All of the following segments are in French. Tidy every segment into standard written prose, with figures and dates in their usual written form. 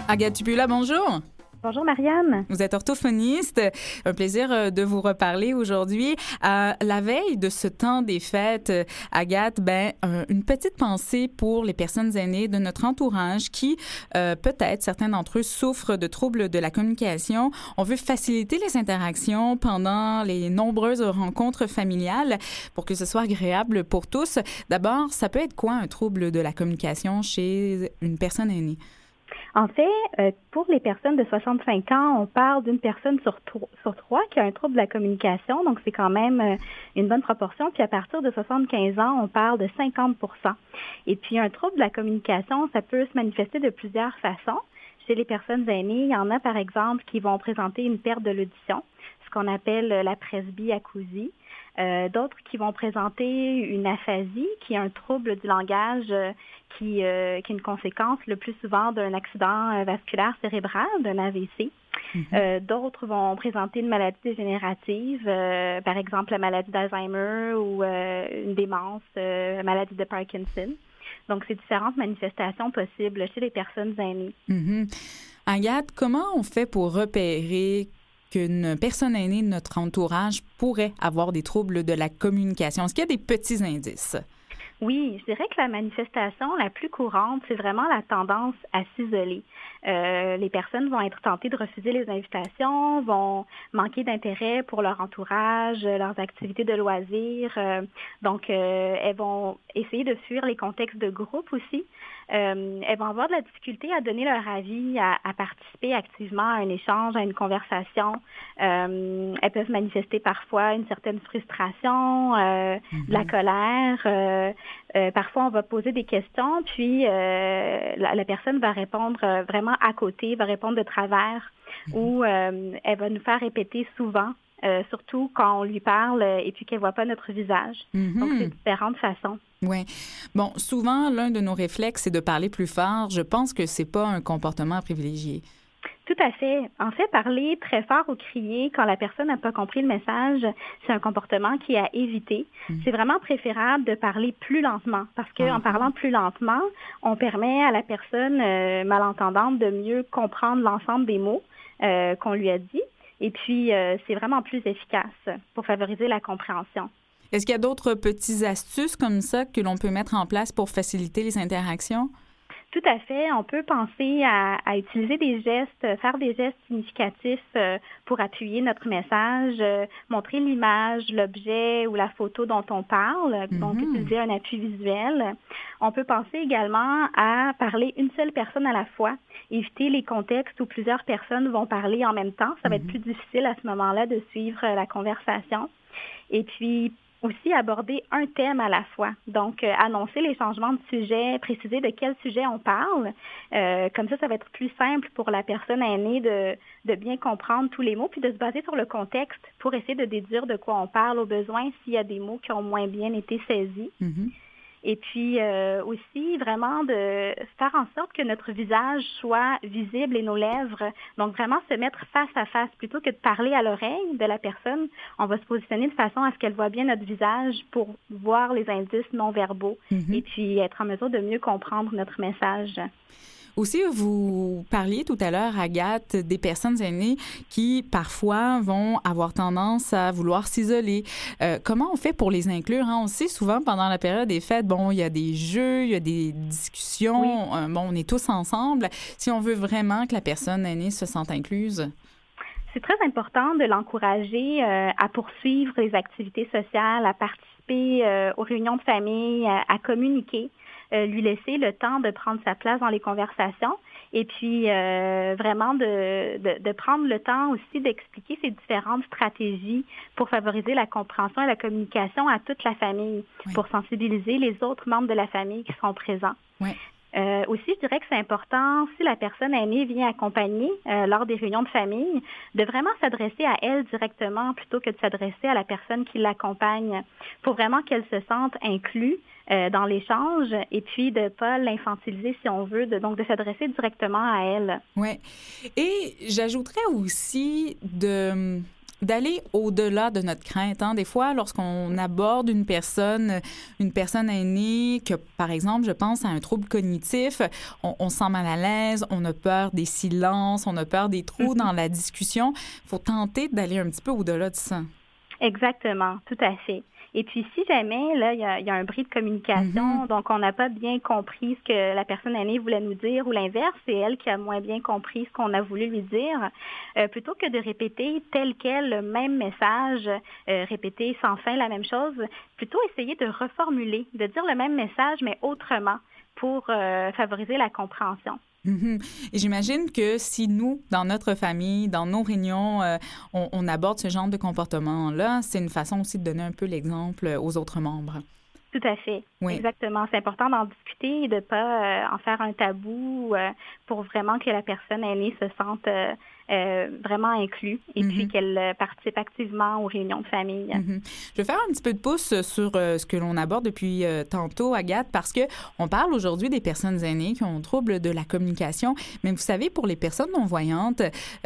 Agathe Tupula, bonjour. Bonjour Marianne. Vous êtes orthophoniste. Un plaisir de vous reparler aujourd'hui. La veille de ce temps des fêtes, Agathe, une petite pensée pour les personnes aînées de notre entourage qui, peut-être, certains d'entre eux souffrent de troubles de la communication. On veut faciliter les interactions pendant les nombreuses rencontres familiales pour que ce soit agréable pour tous. D'abord, ça peut être quoi un trouble de la communication chez une personne aînée? En fait, pour les personnes de 65 ans, on parle d'une personne sur trois qui a un trouble de la communication, donc c'est quand même une bonne proportion. Puis à partir de 75 ans, on parle de 50 %. Et puis un trouble de la communication, ça peut se manifester de plusieurs façons. Chez les personnes aînées, il y en a par exemple qui vont présenter une perte de l'audition, ce qu'on appelle la presbyacousie. D'autres qui vont présenter une aphasie, qui est un trouble du langage qui est une conséquence le plus souvent d'un accident vasculaire cérébral, d'un AVC. D'autres vont présenter une maladie dégénérative, par exemple la maladie d'Alzheimer ou une démence, la maladie de Parkinson. Donc, c'est différentes manifestations possibles chez les personnes aînées. Agathe, comment on fait pour repérer qu'une personne aînée de notre entourage pourrait avoir des troubles de la communication? Est-ce qu'il y a des petits indices? Oui, je dirais que la manifestation la plus courante, c'est vraiment la tendance à s'isoler. Les personnes vont être tentées de refuser les invitations, vont manquer d'intérêt pour leur entourage, leurs activités de loisirs. Donc, elles vont essayer de fuir les contextes de groupe aussi. Elles vont avoir de la difficulté à donner leur avis, à participer activement à un échange, à une conversation. Elles peuvent manifester parfois une certaine frustration, de la colère. Parfois, on va poser des questions, puis la personne va répondre vraiment à côté, va répondre de travers, ou elle va nous faire répéter souvent, surtout quand on lui parle et puis qu'elle ne voit pas notre visage. Donc, c'est différentes façons. Oui. Bon, souvent, l'un de nos réflexes, c'est de parler plus fort. Je pense que c'est pas un comportement à privilégier. Tout à fait. En fait, parler très fort ou crier quand la personne n'a pas compris le message, c'est un comportement qui est à éviter. C'est vraiment préférable de parler plus lentement parce qu'en parlant plus lentement, on permet à la personne malentendante de mieux comprendre l'ensemble des mots qu'on lui a dit. Et puis, c'est vraiment plus efficace pour favoriser la compréhension. Est-ce qu'il y a d'autres petites astuces comme ça que l'on peut mettre en place pour faciliter les interactions? Tout à fait. On peut penser à utiliser des gestes, faire des gestes significatifs pour appuyer notre message, montrer l'image, l'objet ou la photo dont on parle, donc utiliser un appui visuel. On peut penser également à parler une seule personne à la fois, éviter les contextes où plusieurs personnes vont parler en même temps. Ça va être plus difficile à ce moment-là de suivre la conversation. Et puis, aussi aborder un thème à la fois. Donc, annoncer les changements de sujet, préciser de quel sujet on parle. Comme ça va être plus simple pour la personne aînée de bien comprendre tous les mots, puis de se baser sur le contexte pour essayer de déduire de quoi on parle au besoin s'il y a des mots qui ont moins bien été saisis. Et puis aussi, vraiment de faire en sorte que notre visage soit visible et nos lèvres. Donc, vraiment se mettre face à face. Plutôt que de parler à l'oreille de la personne, on va se positionner de façon à ce qu'elle voit bien notre visage pour voir les indices non verbaux et puis être en mesure de mieux comprendre notre message. Aussi, vous parliez tout à l'heure, Agathe, des personnes aînées qui, parfois, vont avoir tendance à vouloir s'isoler. Comment on fait pour les inclure? On sait souvent, pendant la période des fêtes, il y a des jeux, il y a des discussions. On est tous ensemble. Si on veut vraiment que la personne aînée se sente incluse. C'est très important de l'encourager à poursuivre les activités sociales, à participer aux réunions de famille, à communiquer. Lui laisser le temps de prendre sa place dans les conversations et puis vraiment de prendre le temps aussi d'expliquer ces différentes stratégies pour favoriser la compréhension et la communication à toute la famille, pour sensibiliser les autres membres de la famille qui sont présents. Aussi, je dirais que c'est important, si la personne aînée vient accompagner lors des réunions de famille, de vraiment s'adresser à elle directement plutôt que de s'adresser à la personne qui l'accompagne pour vraiment qu'elle se sente inclue dans l'échange et puis de ne pas l'infantiliser si on veut, donc de s'adresser directement à elle. Oui. Et j'ajouterais aussi de d'aller au-delà de notre crainte. Hein. Des fois, lorsqu'on aborde une personne aînée, que par exemple, je pense à un trouble cognitif, on se sent mal à l'aise, on a peur des silences, on a peur des trous dans la discussion. Il faut tenter d'aller un petit peu au-delà de ça. Exactement, tout à fait. Et puis, si jamais, là, il y a un bris de communication, donc on n'a pas bien compris ce que la personne aînée voulait nous dire, ou l'inverse, c'est elle qui a moins bien compris ce qu'on a voulu lui dire, plutôt que de répéter tel quel le même message, répéter sans fin la même chose, plutôt essayer de reformuler, de dire le même message, mais autrement, pour favoriser la compréhension. Et j'imagine que si nous, dans notre famille, dans nos réunions, on aborde ce genre de comportement-là, c'est une façon aussi de donner un peu l'exemple aux autres membres. Tout à fait. Oui. Exactement. C'est important d'en discuter et de ne pas en faire un tabou pour vraiment que la personne aînée se sente vraiment inclue et puis qu'elle participe activement aux réunions de famille. Je vais faire un petit peu de pouce sur ce que l'on aborde depuis tantôt, Agathe, parce que on parle aujourd'hui des personnes aînées qui ont trouble de la communication, mais vous savez, pour les personnes non-voyantes,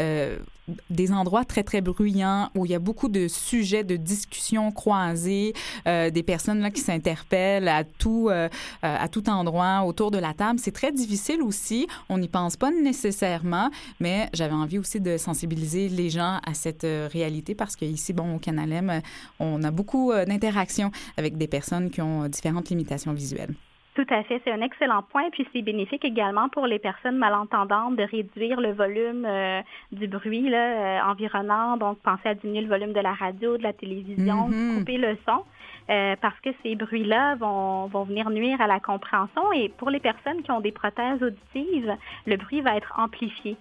des endroits très, très bruyants où il y a beaucoup de sujets de discussion croisés, des personnes là, qui s'interpellent à tout endroit autour de la table. C'est très difficile aussi. On n'y pense pas nécessairement, mais j'avais envie aussi de sensibiliser les gens à cette réalité parce qu'ici, bon, au Canalem, on a beaucoup d'interactions avec des personnes qui ont différentes limitations visuelles. Tout à fait, c'est un excellent point. Puis c'est bénéfique également pour les personnes malentendantes de réduire le volume du bruit environnant. Donc, pensez à diminuer le volume de la radio, de la télévision, couper le son, parce que ces bruits-là vont venir nuire à la compréhension. Et pour les personnes qui ont des prothèses auditives, le bruit va être amplifié.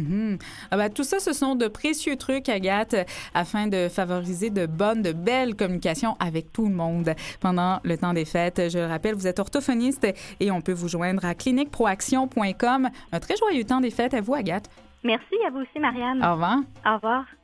Tout ça, ce sont de précieux trucs, Agathe, afin de favoriser de belles communications avec tout le monde pendant le temps des fêtes. Je le rappelle, vous êtes orthophoniste et on peut vous joindre à cliniqueproaction.com. Un très joyeux temps des fêtes à vous, Agathe. Merci à vous aussi, Marianne. Au revoir. Au revoir.